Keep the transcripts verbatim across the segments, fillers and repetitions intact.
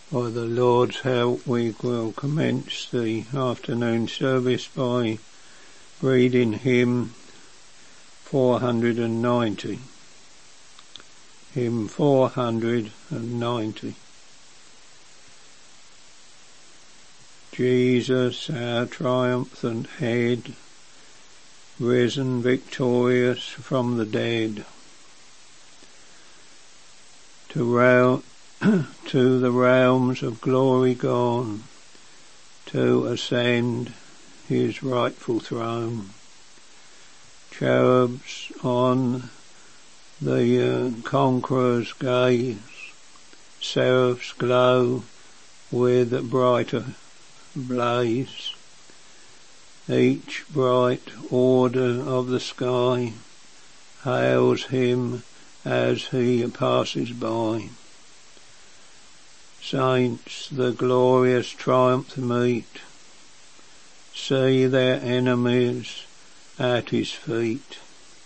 By the Lord's help, we will commence the afternoon service by reading hymn four hundred ninety. Hymn four hundred ninety. Jesus, our triumphant head, risen victorious from the dead, to realm to the realms of glory gone, to ascend his rightful throne. Cherubs on the uh, conqueror's gaze, seraphs glow with brighter blaze. Each bright order of the sky hails him as he passes by. Saints the glorious triumph meet, see their enemies at his feet.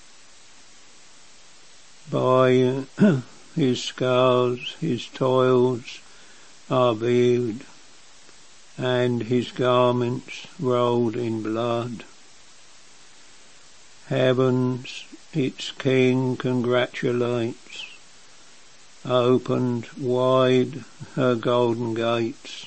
By his scars his toils are viewed, and his garments rolled in blood. Heaven's its King congratulates, opened wide her golden gates.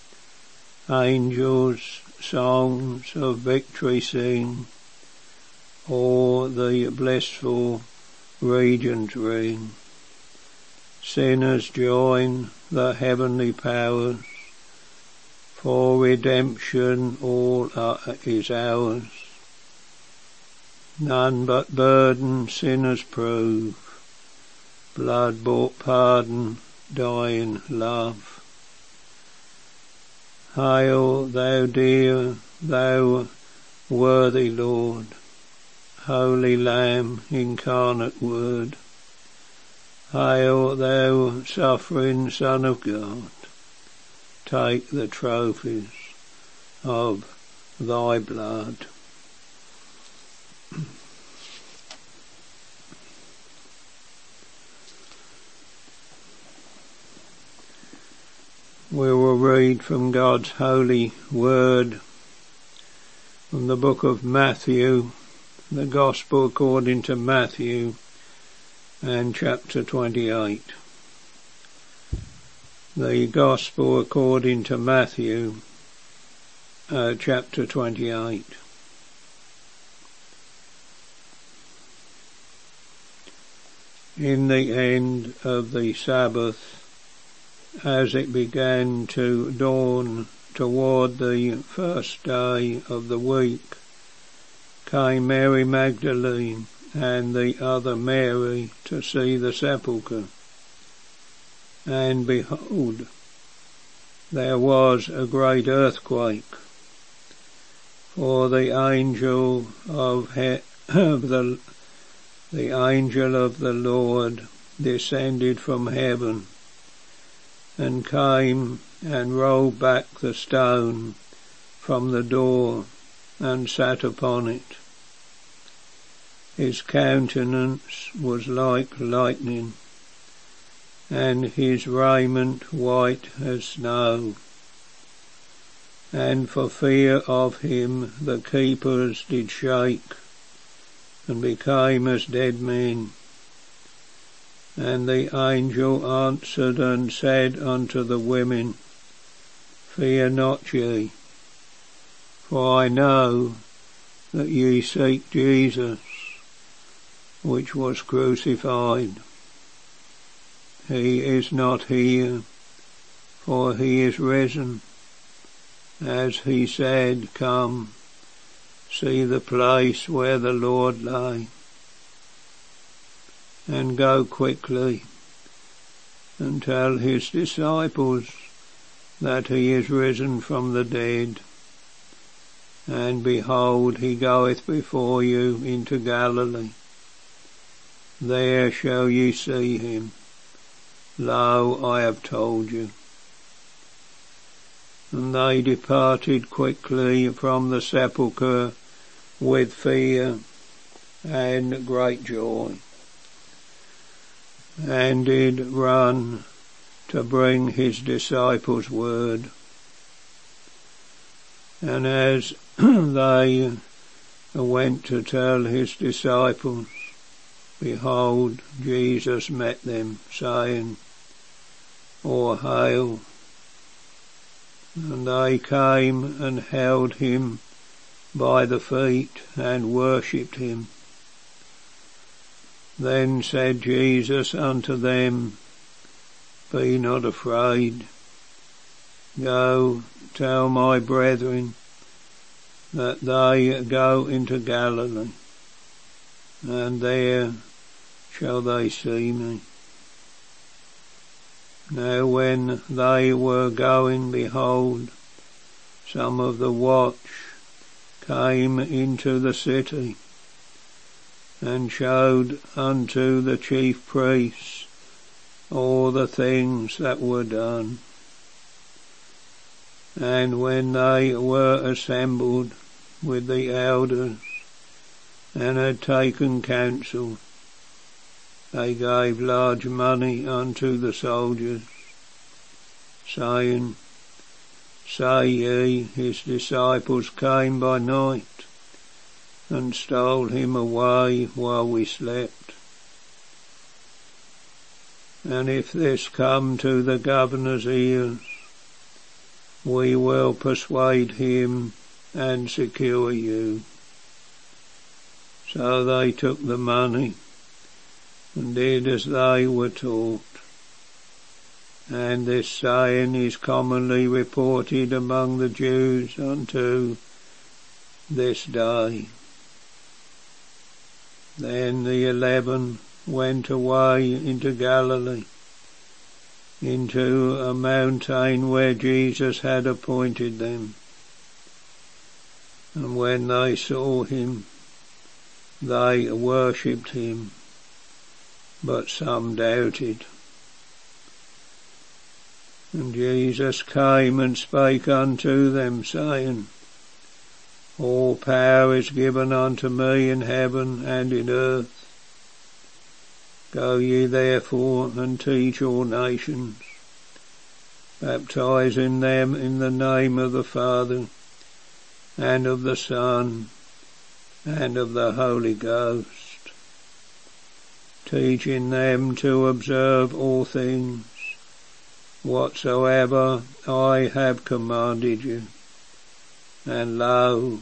Angels songs of victory sing, o'er the blissful regions ring. Sinners join the heavenly powers, for redemption all is ours. None but burden sinners prove, blood-bought pardon, dying love. Hail, thou dear, thou worthy Lord, Holy Lamb, incarnate Word. Hail, thou suffering Son of God, take the trophies of thy blood. We will read from God's holy word from the book of Matthew, the Gospel according to Matthew, and chapter twenty-eight. The Gospel according to Matthew, uh, chapter twenty-eight. In the end of the Sabbath, as it began to dawn toward the first day of the week, came Mary Magdalene and the other Mary to see the sepulchre. And behold, there was a great earthquake, for the angel of, he- of the the angel of the Lord descended from heaven, and came and rolled back the stone from the door, and sat upon it. His countenance was like lightning, and his raiment white as snow. And for fear of him the keepers did shake, and became as dead men. And the angel answered and said unto the women, Fear not ye, for I know that ye seek Jesus, which was crucified. He is not here, for he is risen, as he said. Come, see the place where the Lord lay, and go quickly and tell his disciples that he is risen from the dead. And behold, he goeth before you into Galilee. There shall ye see him. Lo, I have told you. And they departed quickly from the sepulchre with fear and great joy, and did run to bring his disciples word. And as they went to tell his disciples, behold, Jesus met them, saying, All hail. And they came and held him by the feet and worshipped him. Then said Jesus unto them, Be not afraid. Go, tell my brethren that they go into Galilee, and there shall they see me. Now when they were going, behold, some of the watch came into the city, and showed unto the chief priests all the things that were done. And when they were assembled with the elders, and had taken counsel, they gave large money unto the soldiers, saying, Say ye, his disciples came by night, and stole him away while we slept. And if this come to the governor's ears, we will persuade him and secure you. So they took the money, and did as they were taught. And this saying is commonly reported among the Jews unto this day. Then the eleven went away into Galilee, into a mountain where Jesus had appointed them. And when they saw him, they worshipped him, but some doubted. And Jesus came and spake unto them, saying, All power is given unto me in heaven and in earth. Go ye therefore and teach all nations, baptizing them in the name of the Father, and of the Son, and of the Holy Ghost, teaching them to observe all things whatsoever I have commanded you. And lo,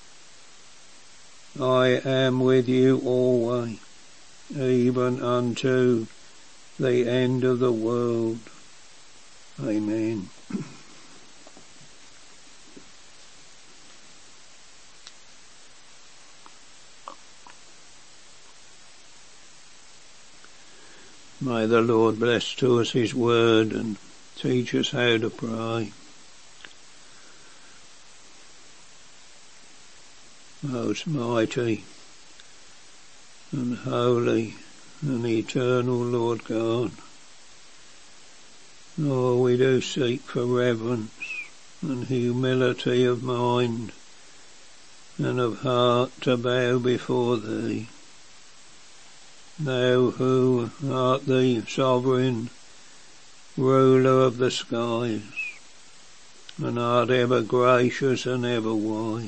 I am with you always, even unto the end of the world. Amen. May the Lord bless to us his word and teach us how to pray. Most mighty and holy and eternal Lord God, oh, we do seek for reverence and humility of mind and of heart to bow before thee. Thou who art the sovereign ruler of the skies, and art ever gracious and ever wise.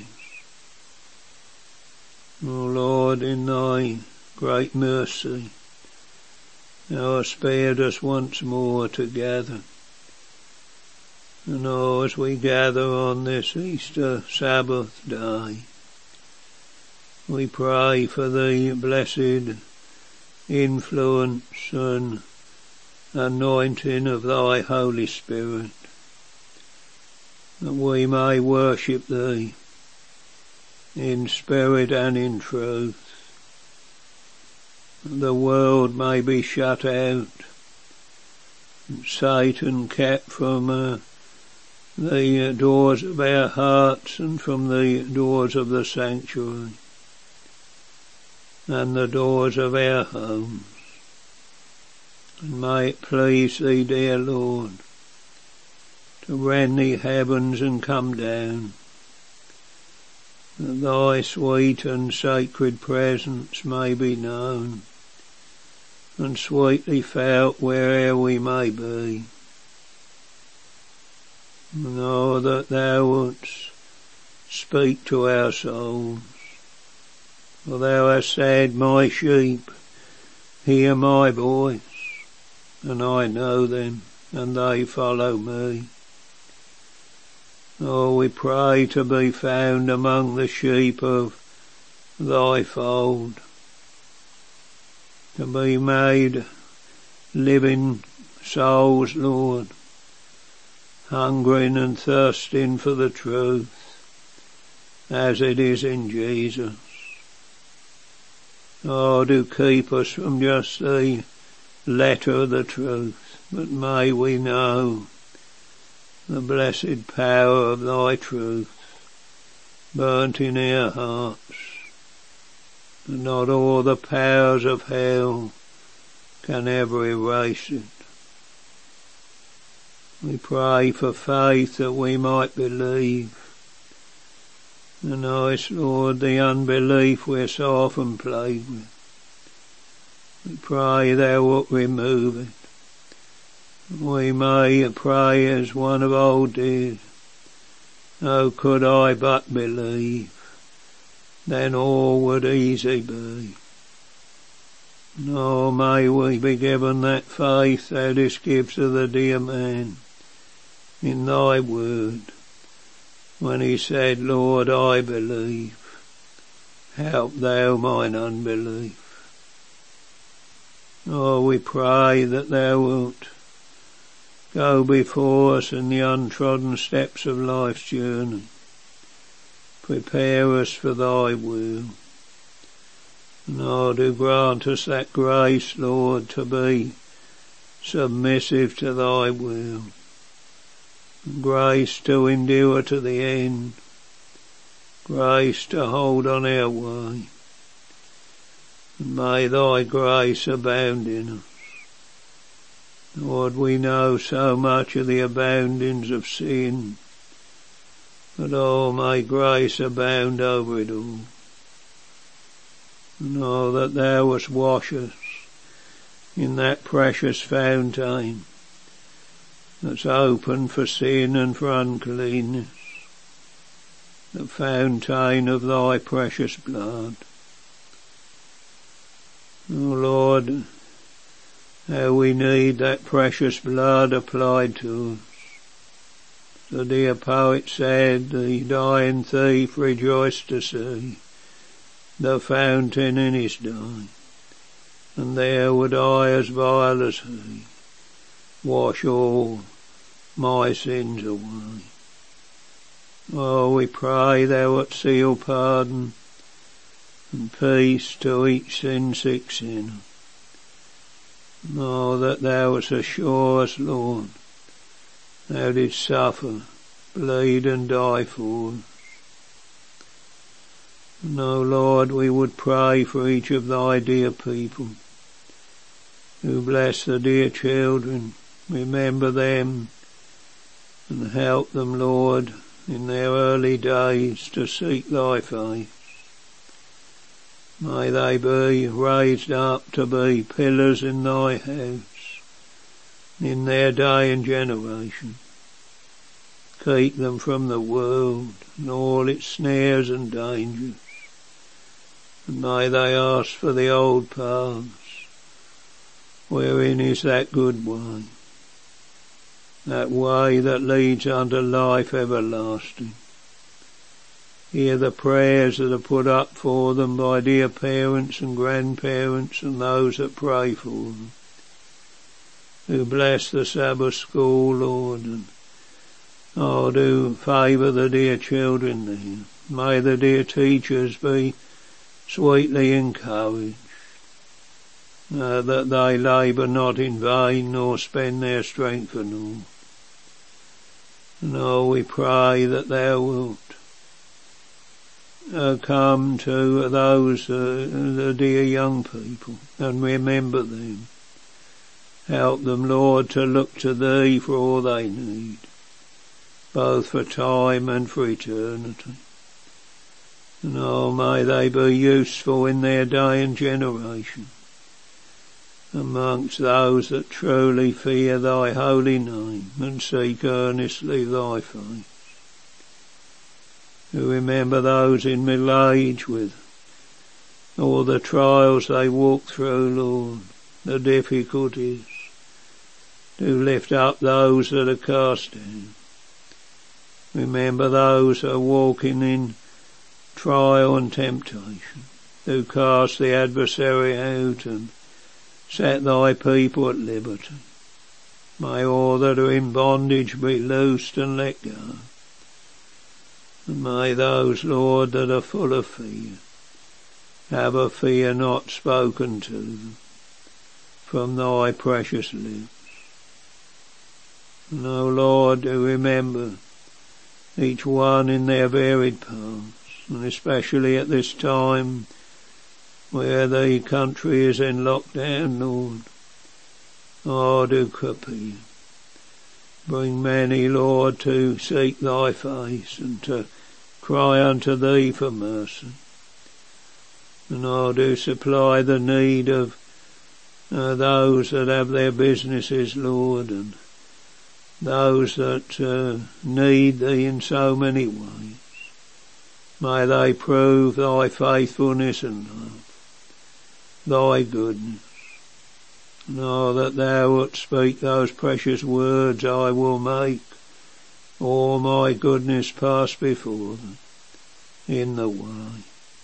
O Lord, in thy great mercy, thou hast spared us once more to gather. And oh, as we gather on this Easter Sabbath day, we pray for the blessed influence and anointing of thy Holy Spirit, that we may worship thee in spirit and in truth. The world may be shut out, and Satan kept from uh, the doors of our hearts and from the doors of the sanctuary and the doors of our homes. And may it please thee, dear Lord, to rend the heavens and come down, that thy sweet and sacred presence may be known and sweetly felt where'er we may be. And oh, that thou wouldst speak to our souls. For thou hast said, my sheep hear my voice, and I know them, and they follow me. Oh, we pray to be found among the sheep of thy fold, to be made living souls, Lord, hungering and thirsting for the truth, as it is in Jesus. Oh, do keep us from just the letter of the truth, but may we know the blessed power of thy truth burnt in our hearts, and not all the powers of hell can ever erase it. We pray for faith that we might believe. And us, Lord, the unbelief we're so often plagued with, we pray thou wilt remove it. We may pray as one of old did, oh, could I but believe, then all would easy be. Nor may we be given that faith thou didst give to the dear man in thy word, when he said, Lord, I believe, help thou mine unbelief. Oh, we pray that thou wilt go before us in the untrodden steps of life's journey. Prepare us for thy will. And oh, do grant us that grace, Lord, to be submissive to thy will. Grace to endure to the end. Grace to hold on our way. And may thy grace abound in us. Lord, we know so much of the aboundings of sin, but oh, may grace abound over it all. And oh, that thou wouldst wash us in that precious fountain that's open for sin and for uncleanness, the fountain of thy precious blood. Oh Lord, how we need that precious blood applied to us. The dear poet said, the dying thief rejoiced to see the fountain in his day, and there would I, as vile as he, wash all my sins away. Oh, we pray thou wilt seal pardon and peace to each sin-sick sinner. Oh, that thou wouldst assure us, Lord, thou didst suffer, bleed and die for us. And oh, Lord, we would pray for each of thy dear people who bless the dear children. Remember them and help them, Lord, in their early days to seek thy face. May they be raised up to be pillars in thy house in their day and generation. Keep them from the world and all its snares and dangers. And may they ask for the old paths, wherein is that good way, that way that leads unto life everlasting. Hear the prayers that are put up for them by dear parents and grandparents and those that pray for them. Do bless the Sabbath school, Lord, and oh, do favour the dear children there. May the dear teachers be sweetly encouraged, uh, that they labour not in vain nor spend their strength for naught. And oh, we pray that thou wilt uh, come to those, uh, the dear young people, and remember them. Help them, Lord, to look to thee for all they need, both for time and for eternity. And oh, may they be useful in their day and generation, amongst those that truly fear thy holy name and seek earnestly thy face. To remember those in middle age with all the trials they walk through, Lord, the difficulties. To lift up those that are cast down. Remember those that are walking in trial and temptation. To cast the adversary out and set thy people at liberty. May all that are in bondage be loosed and let go. And may those, Lord, that are full of fear, have a fear not spoken to them from thy precious lips. And, O Lord, do remember each one in their varied paths, and especially at this time where the country is in lockdown, Lord. Oh, do appear. Bring many, Lord, to seek thy face and to cry unto thee for mercy. And oh, do supply the need of uh, those that have their businesses, Lord, and those that uh, need thee in so many ways. May they prove thy faithfulness and love, thy goodness. Know that thou wilt speak those precious words, I will make all my goodness pass before them in the way.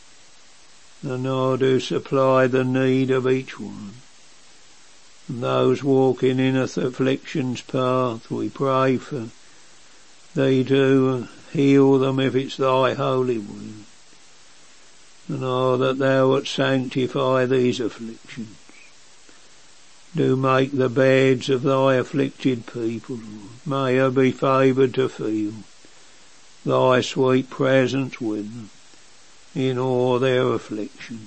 And I do supply the need of each one. And those walking in affliction's path, we pray for thee to heal them if it's thy holy will. And oh, that thou wilt sanctify these afflictions. Do make the beds of thy afflicted people, Lord. May I be favoured to feel thy sweet presence with them in all their afflictions.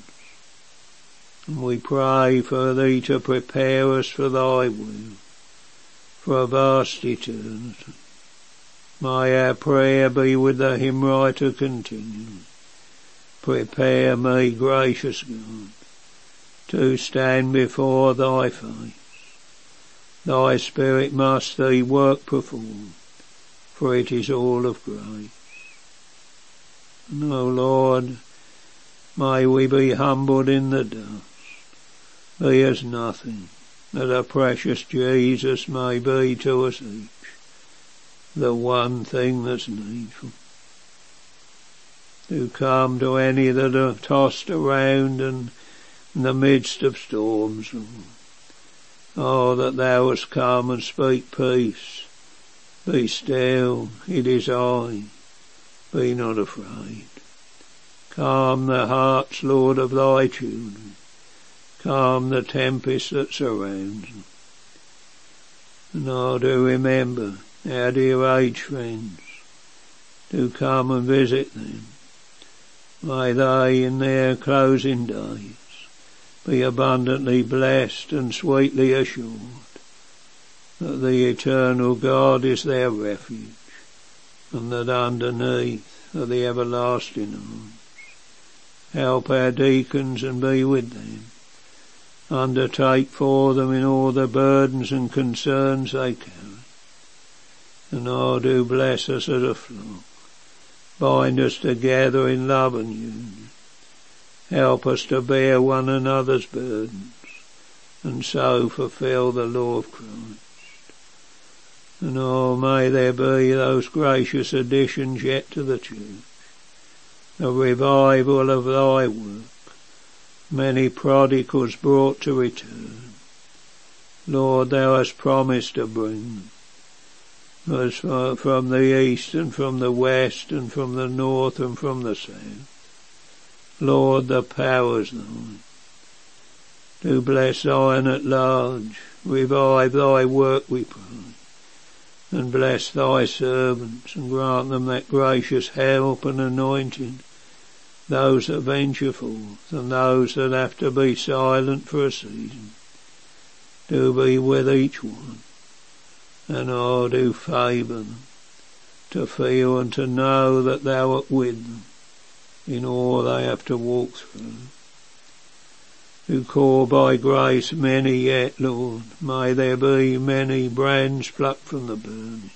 And we pray for thee to prepare us for thy will, for a vast eternity. May our prayer be with the hymn writer continually. Prepare me, gracious God, to stand before thy face. Thy Spirit must thee work perform, for it is all of grace. And, O Lord, may we be humbled in the dust, be as nothing, that a precious Jesus may be to us each the one thing that's needful. To come to any that are tossed around and in the midst of storms, Lord. Oh, that thou hast come and speak peace. Be still, it is I. Be not afraid. Calm the hearts, Lord, of thy children. Calm the tempest that surrounds them. And oh, do remember our dear aged friends. Do come and visit them. May they in their closing days be abundantly blessed and sweetly assured that the eternal God is their refuge, and that underneath are the everlasting arms. Help our deacons and be with them. Undertake for them in all the burdens and concerns they carry. And oh, do bless us as a flock. Bind us together in love and union. Help us to bear one another's burdens, and so fulfil the law of Christ. And oh, may there be those gracious additions yet to the church, the revival of thy work, many prodigals brought to return. Lord, thou hast promised to bring them, as from the east and from the west and from the north and from the south. Lord, the power's thine. Do bless Zion at large, revive thy work, we pray, and bless thy servants, and grant them that gracious help and anointing, those that venture forth, and those that have to be silent for a season. Do be with each one, and oh, do favour them, to feel and to know that thou art with them in all they have to walk through. who call by grace many yet, Lord. May there be many brands plucked from the burning.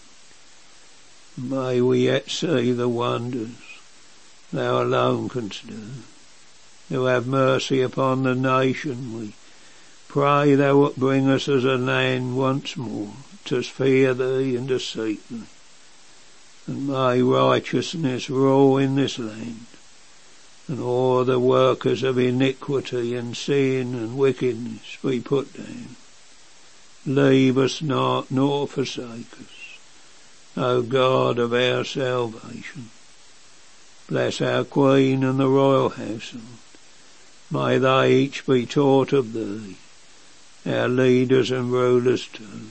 May we yet see the wonders thou alone canst do. Who have mercy upon the nation, we pray thou wilt bring us as a land once more to fear thee and to seek thee. And may righteousness rule in this land, and all the workers of iniquity and sin and wickedness be put down. Leave us not, nor forsake us, O God of our salvation. Bless our Queen and the royal household. May they each be taught of thee, our leaders and rulers too.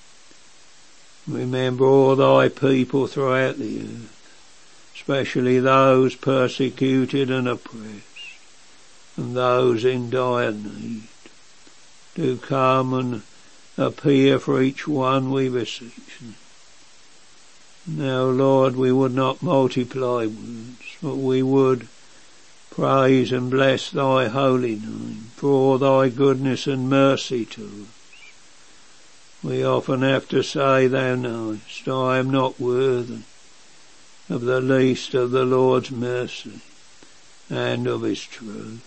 Remember all thy people throughout the earth, especially those persecuted and oppressed, and those in dire need. Do come and appear for each one, we beseech thee. Now, Lord, we would not multiply words, but we would praise and bless thy holy name for all thy goodness and mercy to us. We often have to say, thou knowest, I am not worthy of the least of the Lord's mercy and of his truth.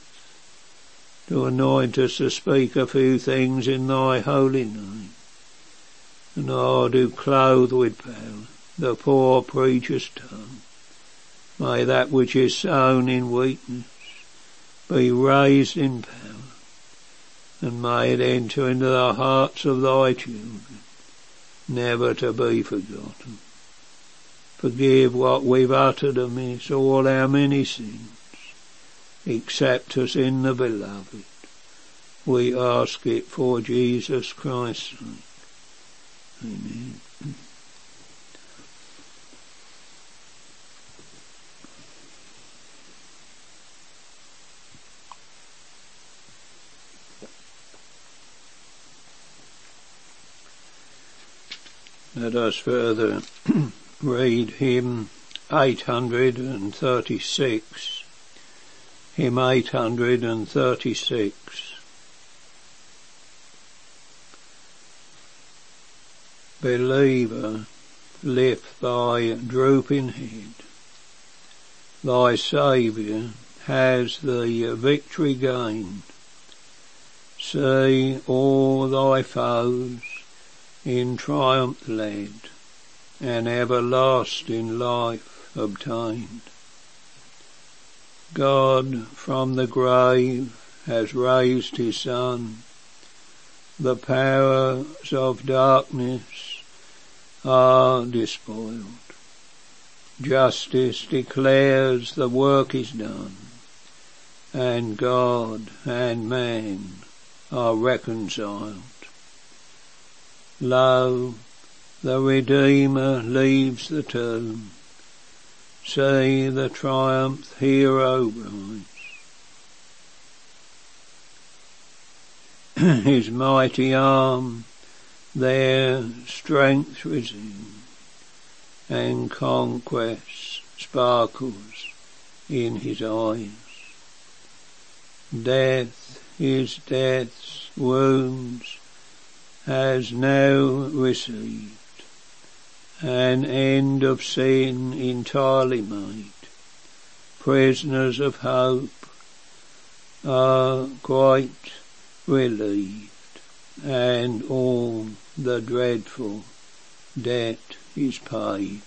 To anoint us to speak a few things in thy holy name, and I do clothe with power the poor preacher's tongue. May that which is sown in weakness be raised in power, and may it enter into the hearts of thy children, never to be forgotten. Forgive what we've uttered amiss, all our many sins. Accept us in the beloved. We ask it for Jesus Christ's sake. Amen. Let us further read hymn eight hundred thirty-six. Hymn eight hundred thirty-six. Believer, lift thy drooping head. Thy Saviour has the victory gained. See all thy foes in triumph led, and everlasting life obtained. God from the grave has raised his Son. The powers of darkness are despoiled. Justice declares the work is done, and God and man are reconciled. Lo, the Redeemer leaves the tomb. See the triumph hero rise. His mighty arm their strength resume, and conquest sparkles in his eyes. Death, his death's wounds, has now received, an end of sin entirely made. Prisoners of hope are quite relieved, and all the dreadful debt is paid.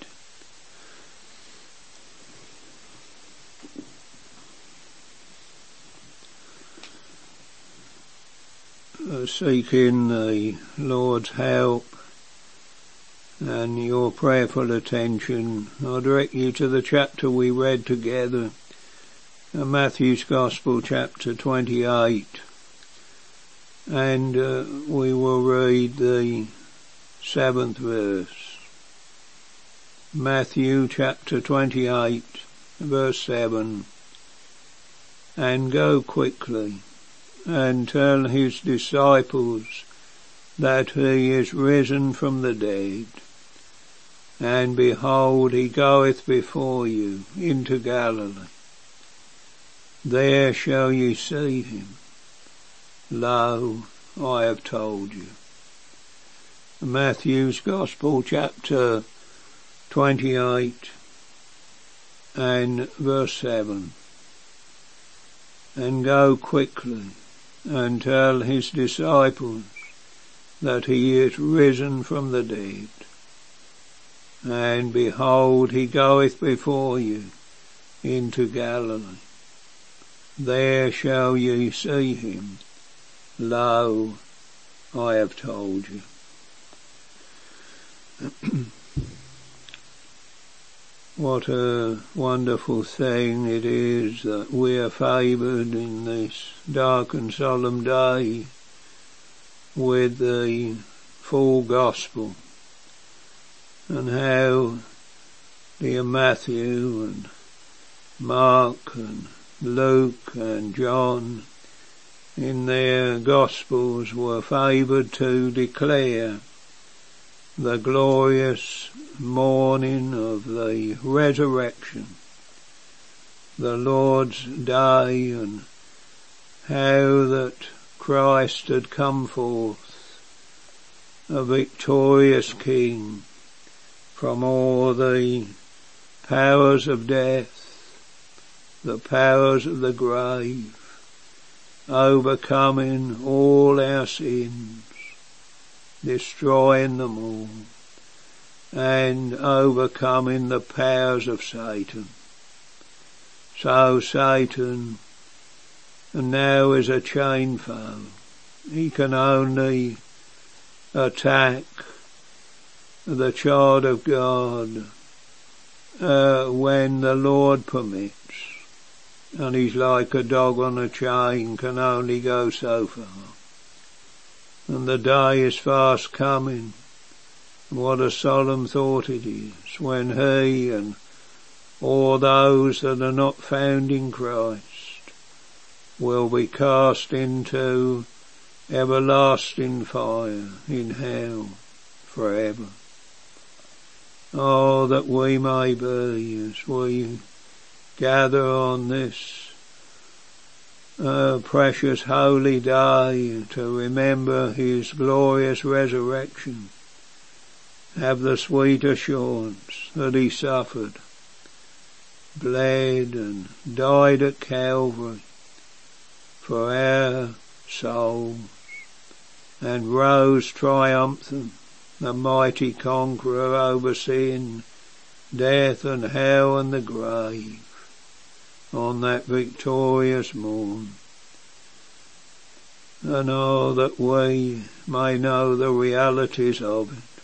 Seeking the Lord's help and your prayerful attention, I direct you to the chapter we read together, Matthew's Gospel, chapter twenty-eight, and uh, we will read the seventh verse. Matthew chapter twenty-eight, verse seven. And go quickly, and tell his disciples that he is risen from the dead. And behold, he goeth before you into Galilee. There shall ye see him. lo, I have told you. Matthew's Gospel, chapter twenty-eight and verse seven. And go quickly and tell his disciples that he is risen from the dead. And behold, he goeth before you into Galilee. There shall ye see him. Lo, I have told you. What a wonderful thing it is that we are favoured in this dark and solemn day with the full gospel, and how dear Matthew and Mark and Luke and John in their gospels were favoured to declare the glorious morning of the resurrection, the Lord's day, and how that Christ had come forth a victorious King from all the powers of death, the powers of the grave, overcoming all our sins, destroying them all, and overcoming the powers of Satan. So Satan now is a chain foe. He can only attack the child of God uh, when the Lord permits. And he's like a dog on a chain, can only go so far. And the day is fast coming. What a solemn thought it is when he and all those that are not found in Christ will be cast into everlasting fire in hell forever. Oh, that we may be, as we gather on this uh, precious holy day to remember his glorious resurrection, have the sweet assurance that he suffered, bled and died at Calvary for our souls, and rose triumphant, the mighty conqueror over sin, death and hell and the grave, on that victorious morn. And oh, that we may know the realities of it.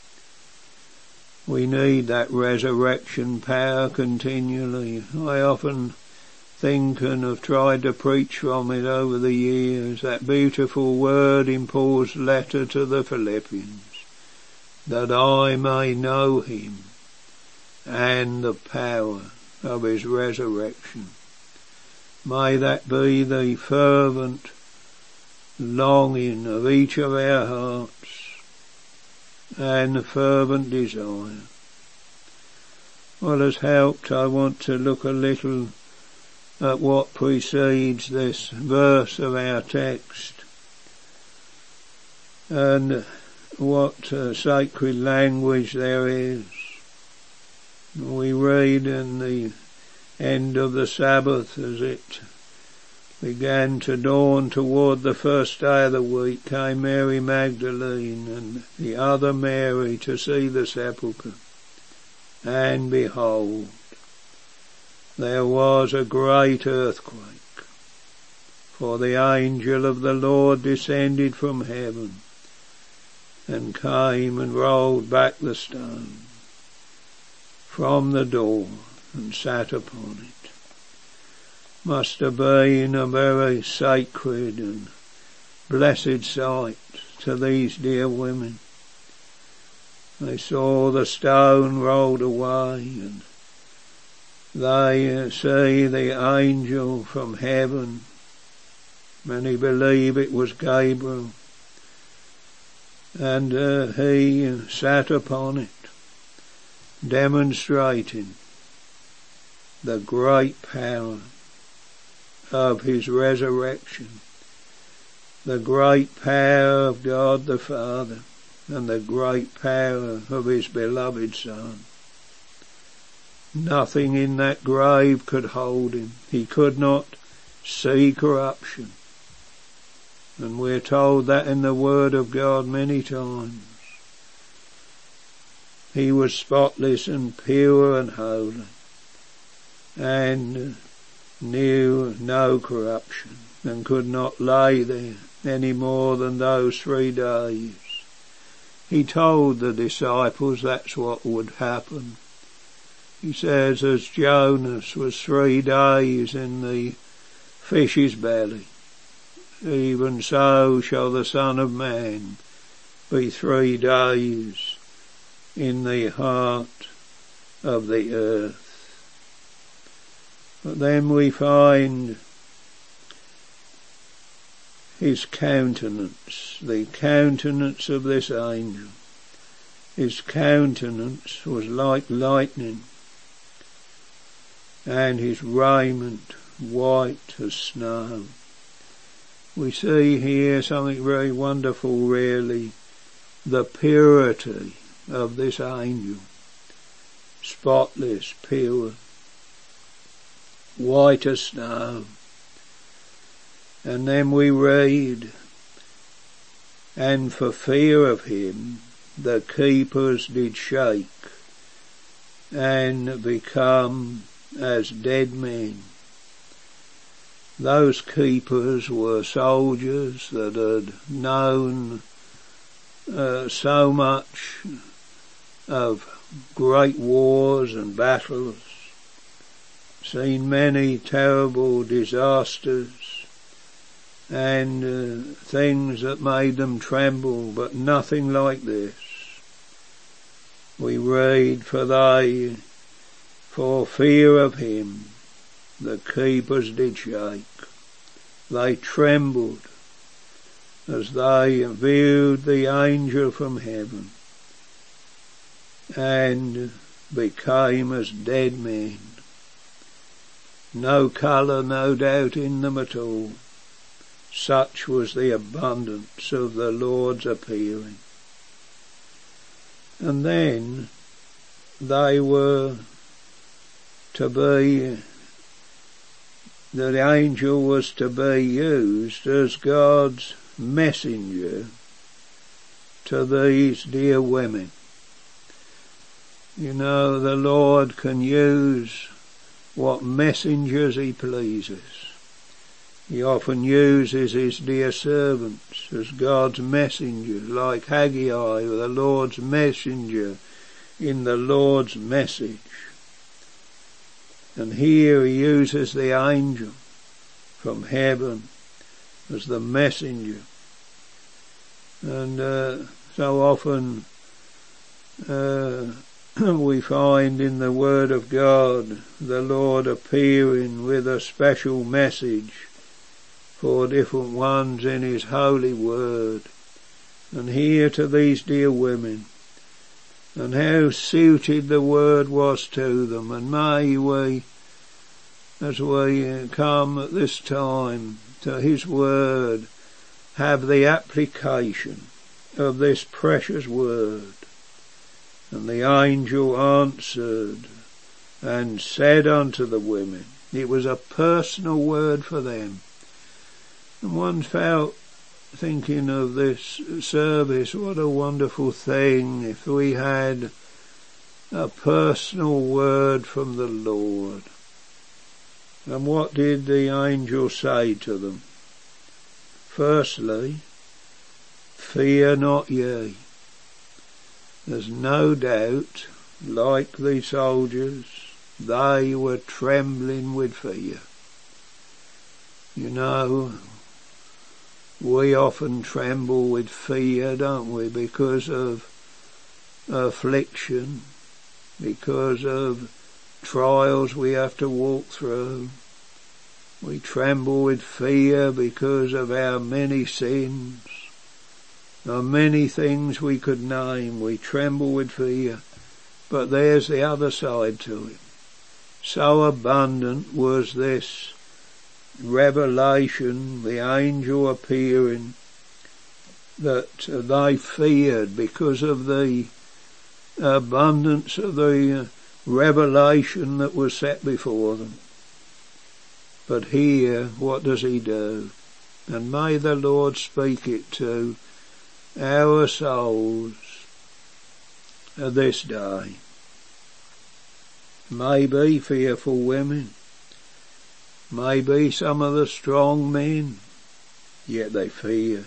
We need that resurrection power continually. I often think and have tried to preach from it over the years, that beautiful word in Paul's letter to the Philippians, that I may know him and the power of his resurrection. May that be the fervent longing of each of our hearts and the fervent desire. Well, as helped, I want to look a little at what precedes this verse of our text, and what uh, sacred language there is. We read in the end of the Sabbath, as it began to dawn toward the first day of the week, came Mary Magdalene and the other Mary to see the sepulchre. And behold, there was a great earthquake, for the angel of the Lord descended from heaven and came and rolled back the stone from the door and sat upon it. Must have been a very sacred and blessed sight to these dear women. They saw the stone rolled away, and they see the angel from heaven. Many believe it was Gabriel, and uh, he sat upon it, demonstrating the great power of his resurrection the great power of God the Father and the great power of his beloved Son. Nothing in that grave could hold him. He could not see corruption. And we're told that in the Word of God many times. He was spotless and pure and holy, and knew no corruption, and could not lay there any more than those three days. He told the disciples that's what would happen. He says, as Jonas was three days in the fish's belly, even so shall the Son of Man be three days in the heart of the earth. But then we find his countenance, the countenance of this angel. His countenance was like lightning, and his raiment white as snow. We see here something very wonderful, really, the purity of this angel. Spotless, pure, white as snow. And then we read, and for fear of him the keepers did shake, and become as dead men. Those keepers were soldiers that had known uh, so much of great wars and battles, seen many terrible disasters and uh, things that made them tremble, but nothing like this. We read, for they, for fear of him, the keepers did shake. They trembled as they viewed the angel from heaven, and became as dead men. No colour, no doubt, in them at all. Such was the abundance of the Lord's appearing. And then they were to be, the angel was to be used as God's messenger to these dear women. You know, the Lord can use what messengers he pleases. He often uses his dear servants as God's messengers, like Haggai, the Lord's messenger in the Lord's message. And here he uses the angel from heaven as the messenger. And uh, so often uh, we find in the Word of God the Lord appearing with a special message for different ones in his holy word. And here to these dear women, and how suited the word was to them. And may we, as we come at this time to his word, have the application of this precious word. And the angel answered and said unto the women, it was a personal word for them. And one felt, thinking of this service, what a wonderful thing if we had a personal word from the Lord. And what did the angel say to them? Firstly, fear not ye. There's no doubt, like the soldiers, they were trembling with fear. You know, we often tremble with fear, don't we, because of affliction, because of trials we have to walk through. We tremble with fear because of our many sins. There are many things we could name. We tremble with fear. But there's the other side to it. So abundant was this revelation, the angel appearing, that they feared because of the abundance of the revelation that was set before them. But here, what does he do? And may the Lord speak it to our souls this day. Maybe fearful women, maybe some of the strong men, yet they fear.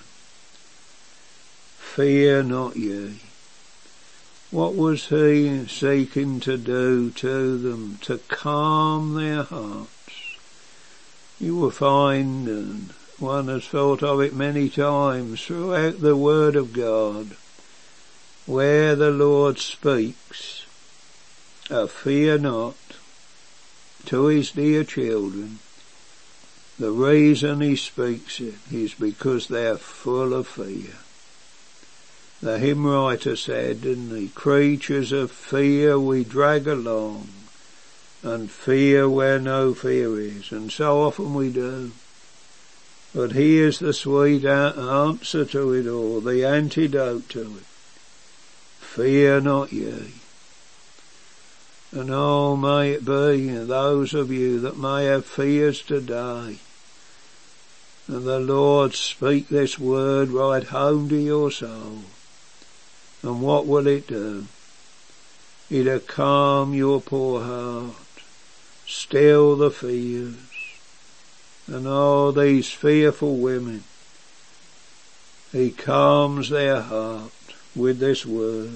Fear not ye. What was he seeking to do to them? To calm their hearts. You will find, and one has thought of it many times throughout the Word of God, where the Lord speaks of fear not to his dear children, the reason he speaks it is because they're full of fear. The hymn writer said, in the creatures of fear we drag along, and fear where no fear is, and so often we do. But here's the sweet answer to it all, the antidote to it. Fear not ye. And oh, may it be those of you that may have fears today, and the Lord speak this word right home to your soul. And what will it do? It'll calm your poor heart, still the fears. And all these fearful women, he calms their heart with this word.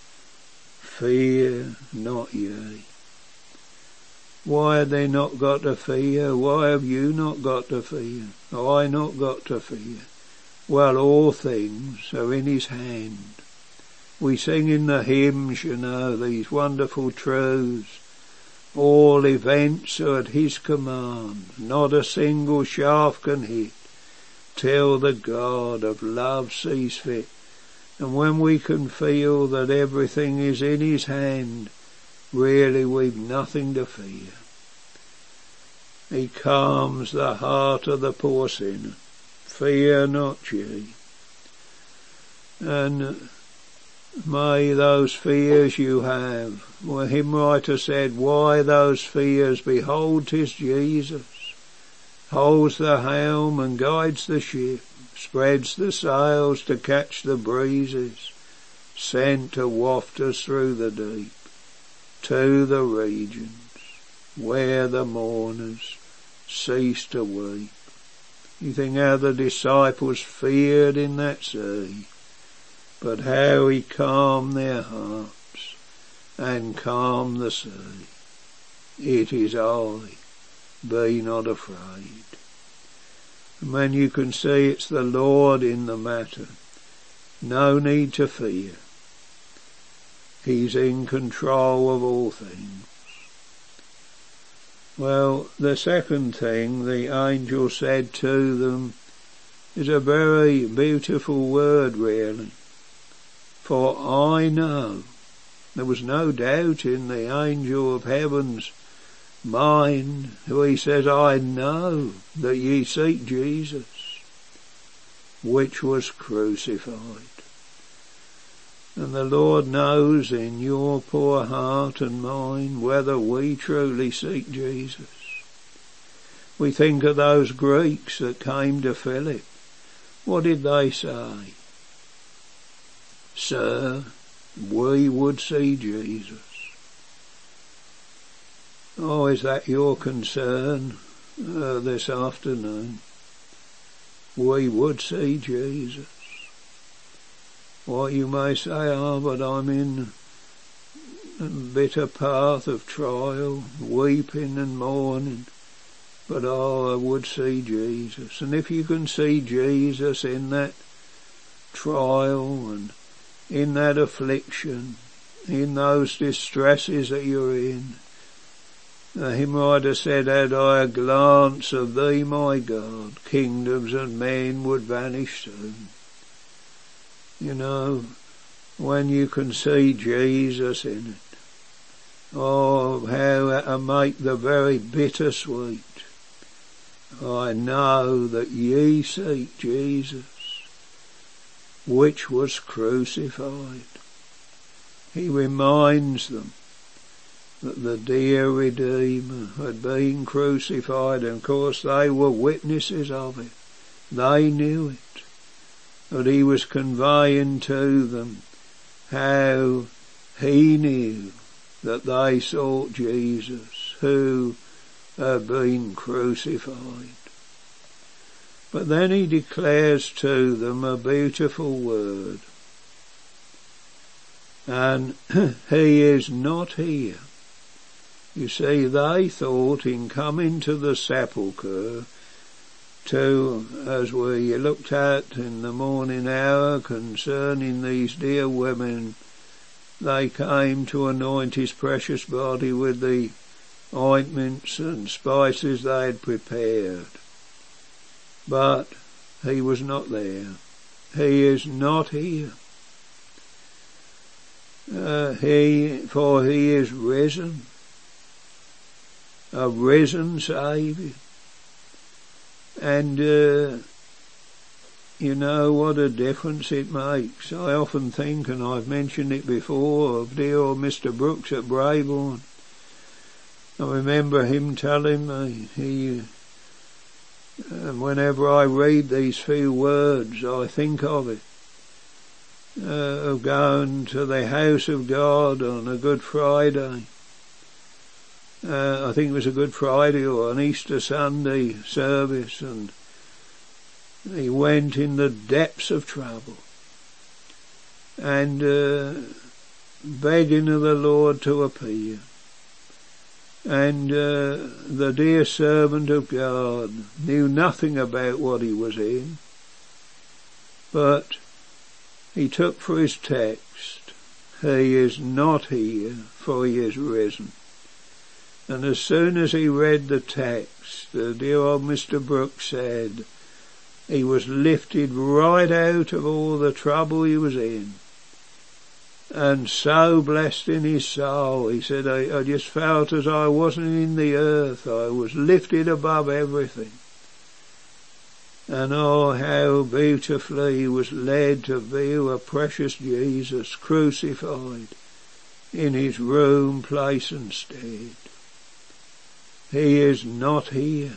Fear not ye. Why have they not got to fear? Why have you not got to fear? I not got to fear? Well, all things are in his hand. We sing in the hymns, you know, these wonderful truths. All events are at his command. Not a single shaft can hit till the God of love sees fit. And when we can feel that everything is in his hand, really we've nothing to fear. He calms the heart of the poor sinner. Fear not ye. And may those fears you have, well, hymn writer said, why those fears? Behold, 'tis Jesus, holds the helm and guides the ship, spreads the sails to catch the breezes, sent to waft us through the deep, to the regions where the mourners cease to weep. You think how the disciples feared in that sea, but how he calmed their hearts and calmed the sea. It is I, be not afraid. And when you can see it's the Lord in the matter, no need to fear. He's in control of all things. Well, the second thing the angel said to them is a very beautiful word, really. For I know, there was no doubt in the angel of heaven's mind, who he says, I know that ye seek Jesus, which was crucified. And the Lord knows in your poor heart and mine whether we truly seek Jesus. We think of those Greeks that came to Philip. What did they say? Sir, we would see Jesus. Oh, is that your concern uh, this afternoon? We would see Jesus. What you may say, oh, but I'm in a bitter path of trial, weeping and mourning. But oh, I would see Jesus. And if you can see Jesus in that trial and in that affliction, in those distresses that you're in, the hymn writer said, had I a glance of thee, my God, kingdoms and men would vanish soon. You know, when you can see Jesus in it, oh, how that'll make the very bitter sweet. I know that ye seek Jesus, which was crucified. He reminds them that the dear Redeemer had been crucified, and of course they were witnesses of it. They knew it. But he was conveying to them how he knew that they sought Jesus, who had been crucified. But then he declares to them a beautiful word. And he is not here. You see, they thought in coming to the sepulchre to, as we looked at in the morning hour concerning these dear women, they came to anoint his precious body with the ointments and spices they had prepared. But he was not there. He is not here. Uh, he, for he is risen. A risen Saviour. And, uh, you know what a difference it makes. I often think, and I've mentioned it before, of dear old Mister Brooks at Brabourne. I remember him telling me, he, and whenever I read these few words, I think of it, uh, of going to the house of God on a Good Friday. Uh, I think it was a Good Friday or an Easter Sunday service, and he went in the depths of trouble and uh, begging of the Lord to appear. And uh, the dear servant of God knew nothing about what he was in, but he took for his text, he is not here, for he is risen. And as soon as he read the text, the dear old Mister Brooks said, he was lifted right out of all the trouble he was in. And so blessed in his soul, he said, I, I just felt as I wasn't in the earth, I was lifted above everything. And oh, how beautifully he was led to view a precious Jesus crucified in his room, place and stead. He is not here.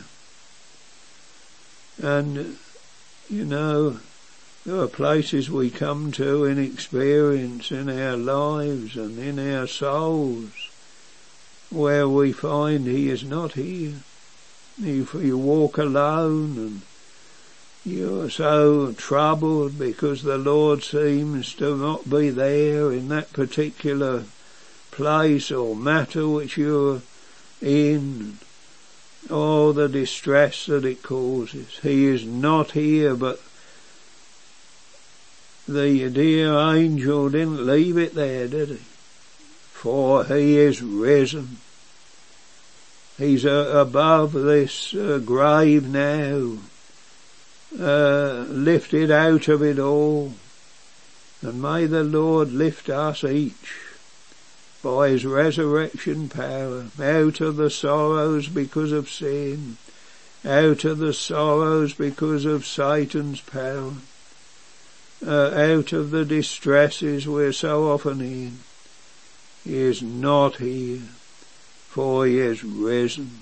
And, you know, there are places we come to in experience in our lives and in our souls where we find he is not here. If you walk alone and you're so troubled because the Lord seems to not be there in that particular place or matter which you're in, all the distress that it causes. He is not here, but the dear angel didn't leave it there, did he? For he is risen. He's uh, above this uh, grave now, uh, lifted out of it all. And may the Lord lift us each by his resurrection power out of the sorrows because of sin, out of the sorrows because of Satan's power, uh, out of the distresses we're so often in. He is not here, for he is risen.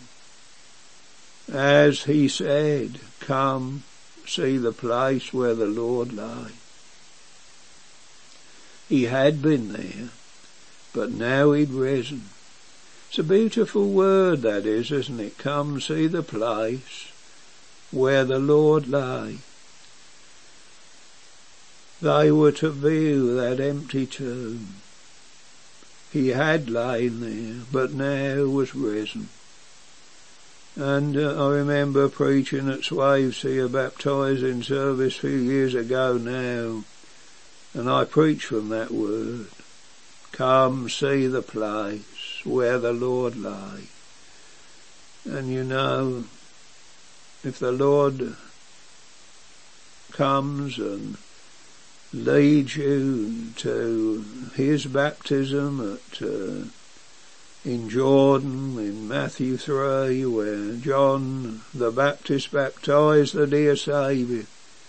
As he said, come see the place where the Lord lay. He had been there, but now he'd risen. It's a beautiful word, that is, isn't it? Come see the place where the Lord lay. They were to view that empty tomb. He had lain there, but now was risen. And uh, I remember preaching at Swavesey, baptising service a few years ago now, and I preached from that word. Come see the place where the Lord lay. And you know, if the Lord comes and leads you to his baptism at uh, in Jordan, in Matthew three, where John the Baptist baptized the dear Saviour.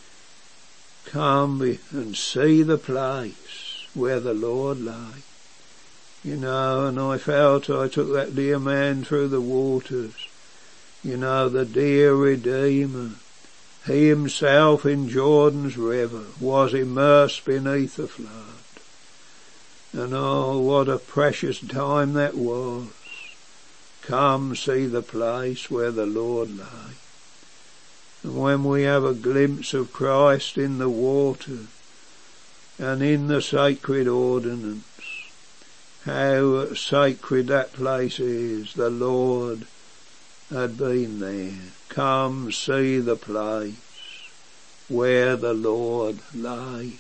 Come and see the place where the Lord lay. You know, and I felt I took that dear man through the waters. You know, the dear Redeemer. He himself in Jordan's river was immersed beneath the flood. And oh, what a precious time that was. Come see the place where the Lord lay. And when we have a glimpse of Christ in the water and in the sacred ordinance, how sacred that place is. The Lord had been there. Come see the place where the Lord lay.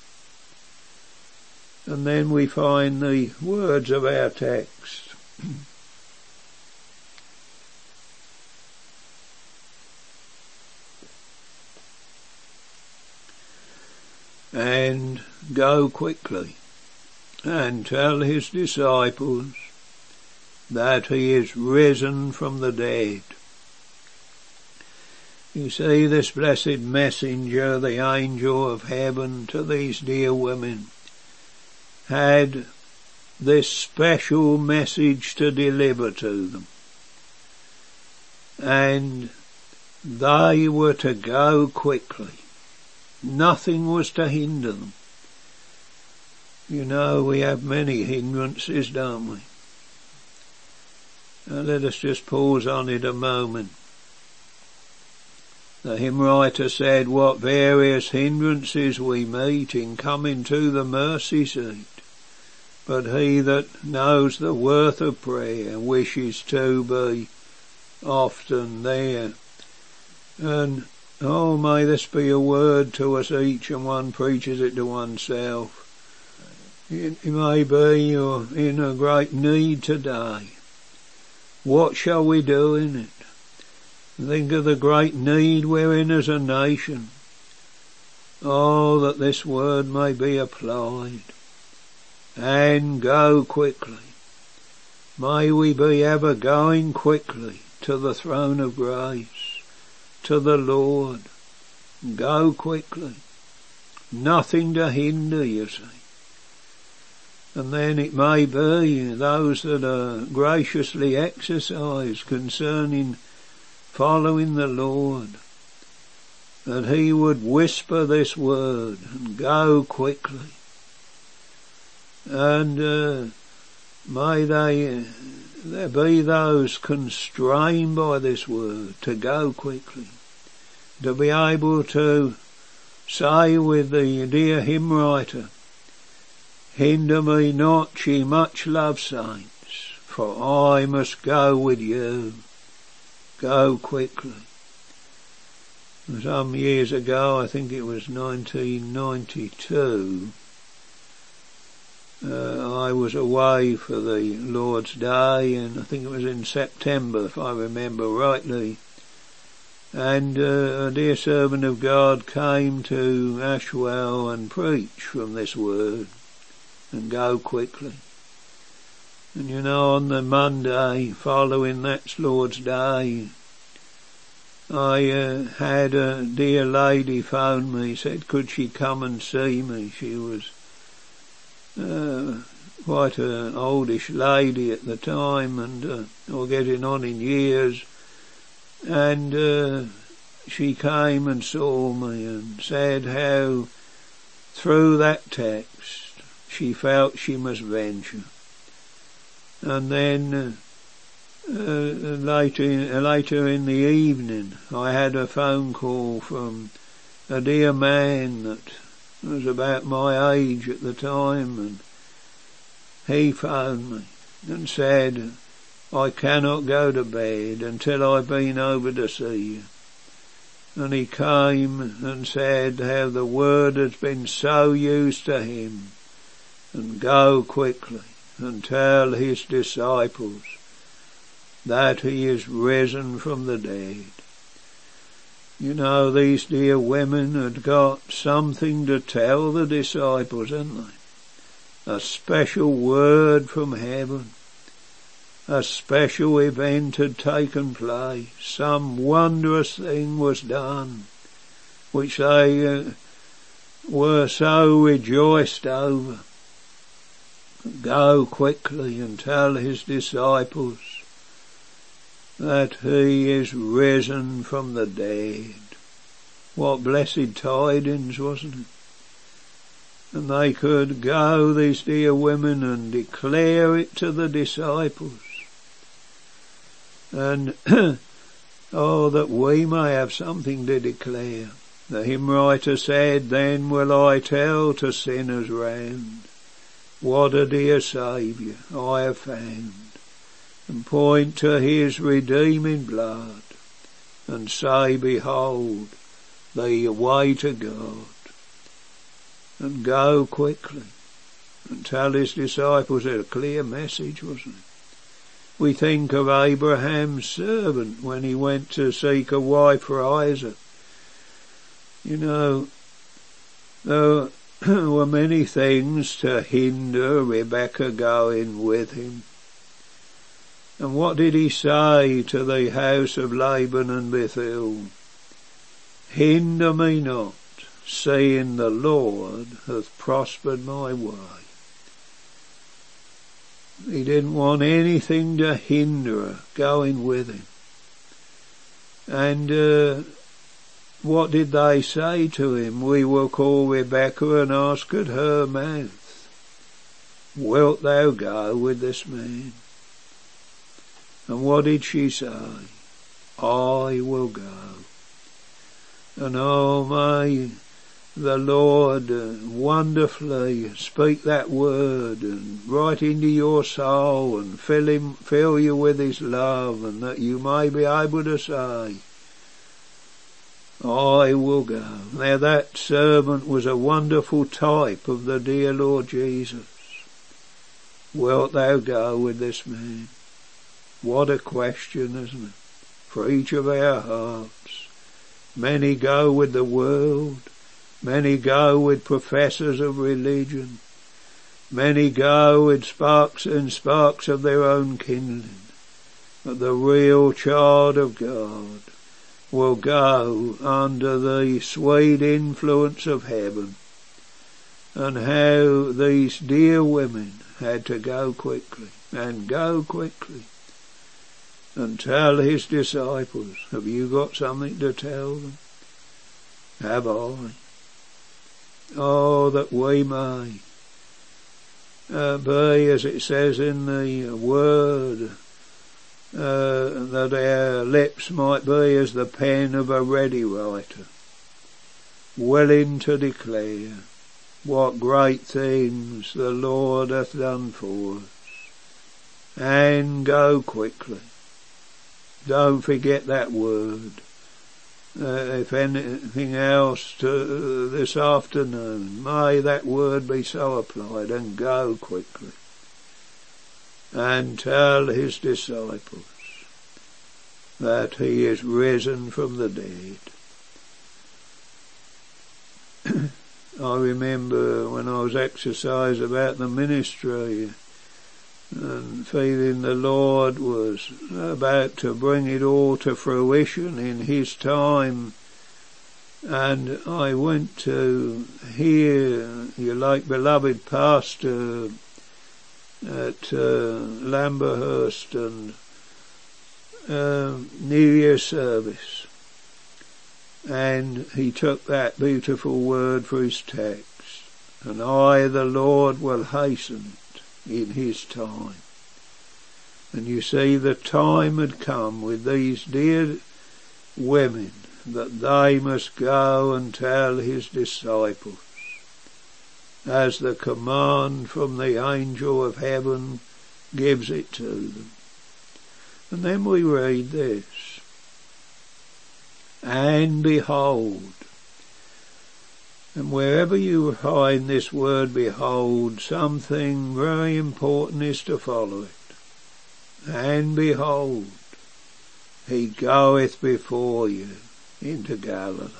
And then we find the words of our text. And go quickly and tell his disciples that he is risen from the dead. You see, this blessed messenger, the angel of heaven to these dear women, had this special message to deliver to them. And they were to go quickly. Nothing was to hinder them. You know, we have many hindrances, don't we? Now let us just pause on it a moment. The hymn writer said, what various hindrances we meet in coming to the mercy seat. But he that knows the worth of prayer wishes to be often there. And oh, may this be a word to us each, and one preaches it to oneself. It may be you're in a great need today. What shall we do in it? Think of the great need we're in as a nation. Oh, that this word may be applied. And go quickly. May we be ever going quickly to the throne of grace, to the Lord. Go quickly. Nothing to hinder, you see. And then it may be those that are graciously exercised concerning following the Lord, that he would whisper this word and go quickly. And uh, may they, there be those constrained by this word to go quickly, to be able to say with the dear hymn writer, hinder me not, ye much loved saints, for I must go with you. Go quickly. Some years ago, I think it was nineteen ninety-two, uh, I was away for the Lord's Day, and I think it was in September, if I remember rightly. And uh, a dear servant of God came to Ashwell and preached from this word, and go quickly. And you know, on the Monday following that Lord's Day, I uh, had a dear lady phone me, said could she come and see me. She was uh, quite an oldish lady at the time, and uh, or getting on in years, and uh, she came and saw me and said how through that text she felt she must venture. And then uh, uh, later, uh, later in the evening, I had a phone call from a dear man that was about my age at the time, and he phoned me and said, I cannot go to bed until I've been over to see you. And he came and said how the word has been so used to him, and go quickly and tell his disciples that he is risen from the dead. You know, these dear women had got something to tell the disciples, hadn't they? A special word from heaven. a special event had taken place. Some wondrous thing was done, which they uh, were so rejoiced over. Go quickly and tell his disciples that he is risen from the dead. What blessed tidings, wasn't it? And they could go, these dear women, and declare it to the disciples. And, oh, that we may have something to declare. The hymn writer said, then will I tell to sinners round, what a dear Saviour I have found, and point to his redeeming blood, and say, behold, the way to God. And go quickly and tell his disciples. A clear message, wasn't it? We think of Abraham's servant when he went to seek a wife for Isaac. You know, there were many things to hinder Rebekah going with him. And what did he say to the house of Laban and Bethuel? Hinder me not, seeing the Lord hath prospered my way. He didn't want anything to hinder her going with him. And uh, what did they say to him? We will call Rebekah and ask at her mouth, wilt thou go with this man? And what did she say? I will go. And oh, may the Lord uh, wonderfully speak that word and right into your soul and fill him, fill you with his love, and that you may be able to say, I will go. Now that servant was a wonderful type of the dear Lord Jesus. Wilt thou go with this man? What a question, isn't it? For each of our hearts. Many go with the world. Many go with professors of religion. Many go with sparks and sparks of their own kindling. But the real child of God will go under the sweet influence of heaven. And how these dear women had to go quickly, and go quickly, and tell his disciples, have you got something to tell them? Have I? Oh, that we may uh, be, as it says in the word, uh, that our lips might be as the pen of a ready writer, willing to declare what great things the Lord hath done for us. And go quickly. Don't forget that word. Uh, if anything else to uh, this afternoon, may that word be so applied, and go quickly and tell his disciples that he is risen from the dead. I remember when I was exercised about the ministry and feeling the Lord was about to bring it all to fruition in his time, and I went to hear your late beloved pastor at uh, Lamberhurst and uh, New Year service, and he took that beautiful word for his text, and I, the Lord, will hasten it in his time. And you see, the time had come with these dear women that they must go and tell his disciples, as the command from the angel of heaven gives it to them. And then we read this, and behold. And wherever you find this word behold, something very important is to follow it. And behold, he goeth before you into Galilee.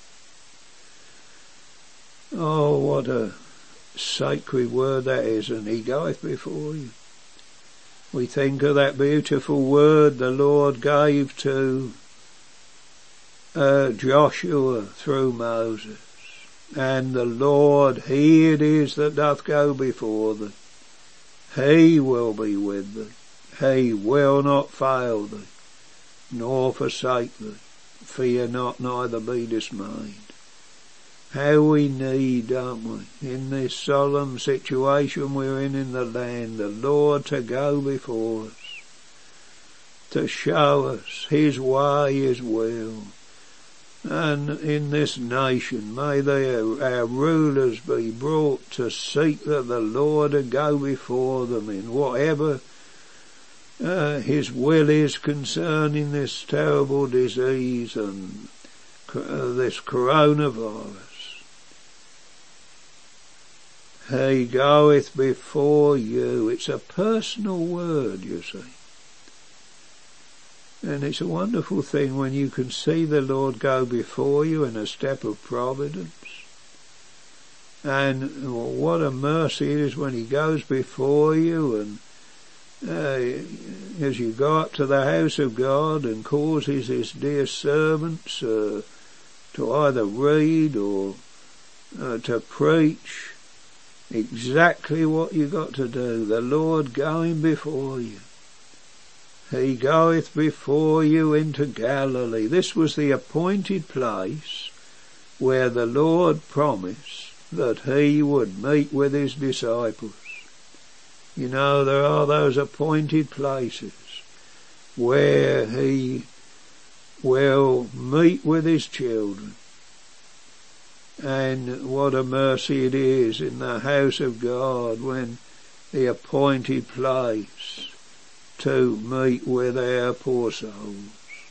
Oh, what a sacred word that is, and he goeth before you. We think of that beautiful word the Lord gave to uh, Joshua through Moses. And the Lord, he it is that doth go before thee. He will be with thee. He will not fail thee, nor forsake thee. Fear not, neither be dismayed. How we need, don't we, in this solemn situation we're in in the land, the Lord to go before us, to show us his way, his will. And in this nation, may they, our rulers be brought to seek that the Lord would go before them in whatever uh, his will is concerning this terrible disease and uh, this coronavirus. He goeth before you. It's a personal word, you see. And it's a wonderful thing when you can see the Lord go before you in a step of providence. And well, what a mercy it is when he goes before you and uh, as you go up to the house of God and causes his dear servants uh, to either read or uh, to preach exactly what you got to do. The Lord going before you. He goeth before you into Galilee. This was the appointed place where the Lord promised that he would meet with his disciples. You know, there are those appointed places where he will meet with his children. And what a mercy it is in the house of God when the appointed place to meet with our poor souls.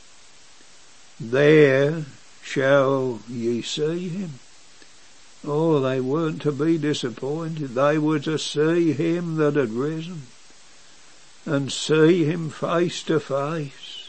There shall ye see him. Oh, they weren't to be disappointed. They were to see him that had risen and see him face to face.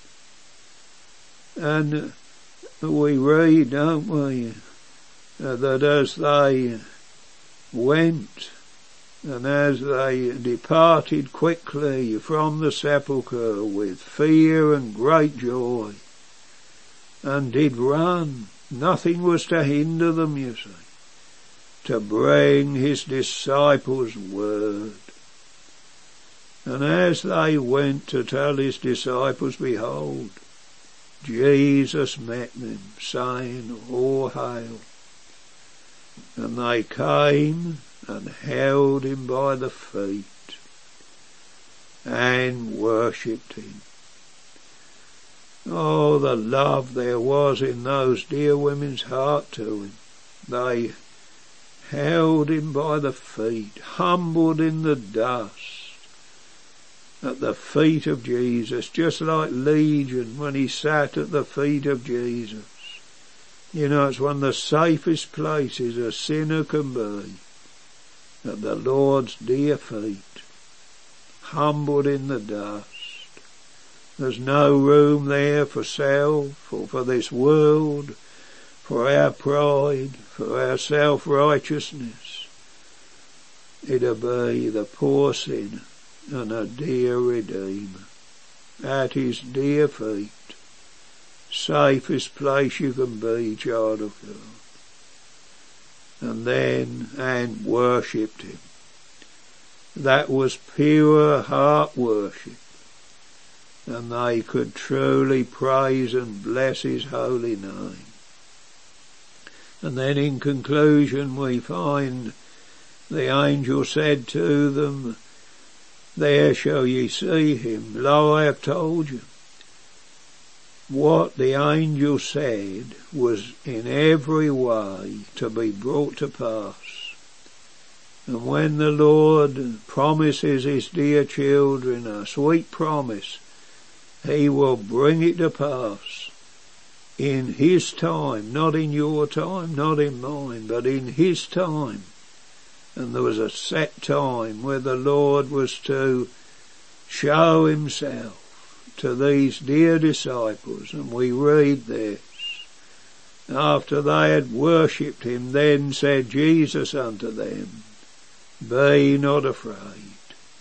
And we read, don't we, uh, that as they went and as they departed quickly from the sepulchre with fear and great joy, and did run, nothing was to hinder them, you see, to bring his disciples word. And as they went to tell his disciples, behold, Jesus met them, saying, All hail. And they came and held him by the feet and worshipped him. Oh, the love there was in those dear women's heart to him. They held him by the feet, humbled in the dust at the feet of Jesus, just like Legion when he sat at the feet of Jesus. You know, it's one of the safest places a sinner can be, at the Lord's dear feet, humbled in the dust. There's no room there for self or for this world, for our pride, for our self-righteousness. It'll be the poor sinner and a dear Redeemer at his dear feet. Safest place you can be, child of God. And then, and worshipped him. That was pure heart worship. And they could truly praise and bless his holy name. And then in conclusion we find the angel said to them, There shall ye see him. Lo, I have told you. What the angel said was in every way to be brought to pass. And when the Lord promises his dear children a sweet promise, he will bring it to pass in his time, not in your time, not in mine, but in his time. And there was a set time where the Lord was to show himself to these dear disciples, and we read this. After they had worshipped him, then said Jesus unto them, Be not afraid.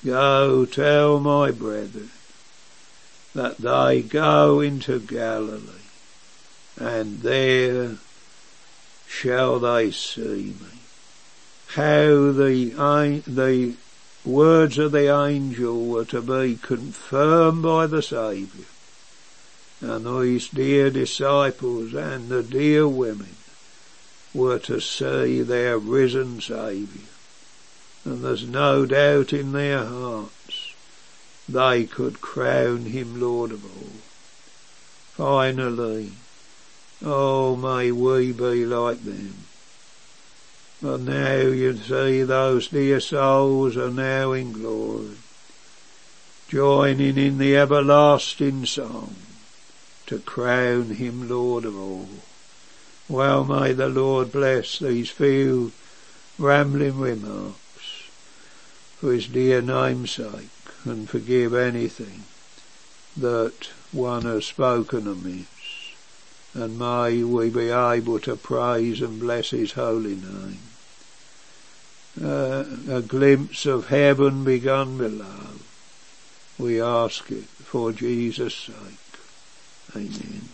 Go tell my brethren that they go into Galilee, and there shall they see me. How the, the words of the angel were to be confirmed by the Saviour, and these dear disciples and the dear women were to see their risen Saviour, and there's no doubt in their hearts they could crown him Lord of all. Finally, oh, may we be like them. But now you see those dear souls are now in glory, joining in the everlasting song to crown him Lord of all. Well, may the Lord bless these few rambling remarks for his dear name's sake, and forgive anything that one has spoken amiss. And may we be able to praise and bless his holy name. Uh, a glimpse of heaven begun below. We ask it for Jesus' sake. Amen.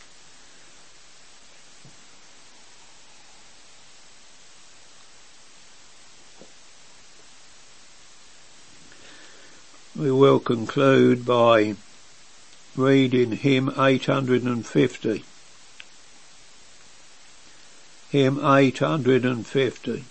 We will conclude by reading hymn eight hundred fifty. Hymn eight hundred fifty.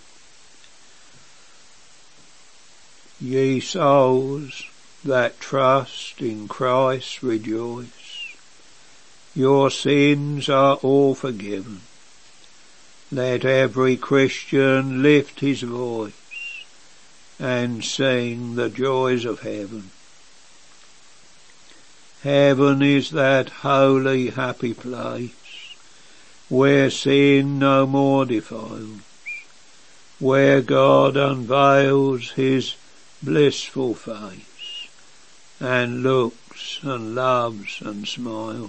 Ye souls that trust in Christ rejoice, your sins are all forgiven. Let every Christian lift his voice and sing the joys of heaven. Heaven is that holy, happy place where sin no more defiles, where God unveils his blissful face and looks and loves and smiles,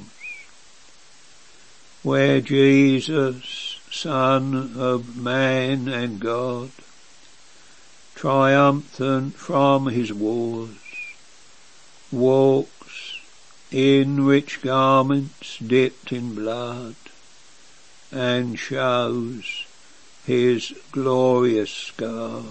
where Jesus, Son of man and God, triumphant from his wars, walks in rich garments dipped in blood, and shows his glorious scars.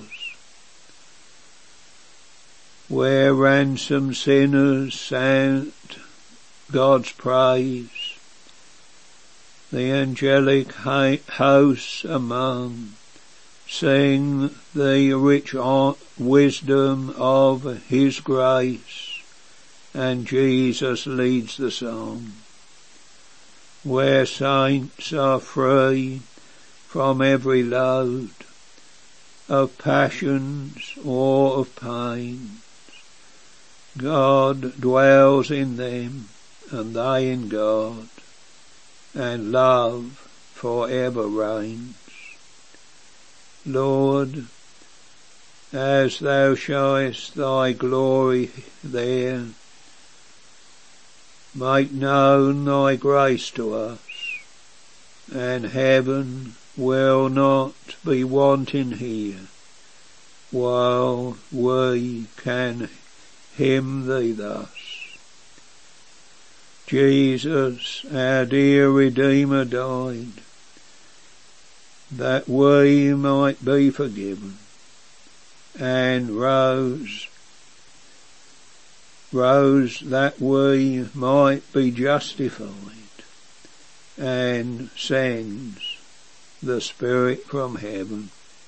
Where ransomed sinners sound God's praise, the angelic hosts among sing the rich wisdom of his grace, and Jesus leads the song. Where saints are free from every load of passions or of pains, God dwells in them and they in God, and love for ever reigns. Lord, as thou showest thy glory there, make known thy grace to us, and heaven will not be wanting here, while we can hymn thee thus. Jesus, our dear Redeemer, died, that we might be forgiven, and rose, rose that we might be justified, and sends the Spirit from heaven.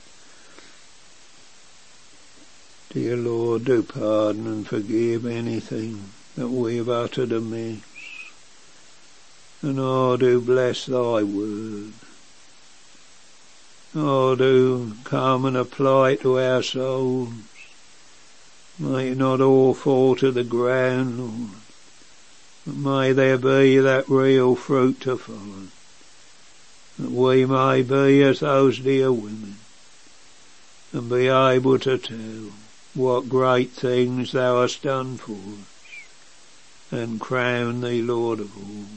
Dear Lord, do pardon and forgive anything that we have uttered amiss, and oh, do bless thy word. Oh, do come and apply it to our souls. May it not all fall to the ground, Lord, but may there be that real fruit to follow, that we may be as those dear women, and be able to tell what great things thou hast done for us, and crown thee Lord of all.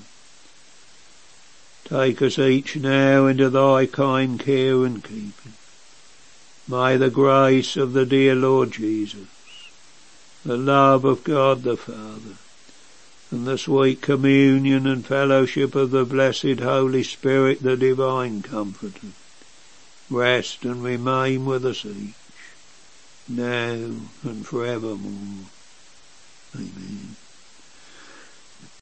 Take us each now into thy kind care and keeping. May the grace of the dear Lord Jesus, the love of God the Father, and the sweet communion and fellowship of the blessed Holy Spirit, the divine Comforter, rest and remain with us each, now and forevermore. Amen.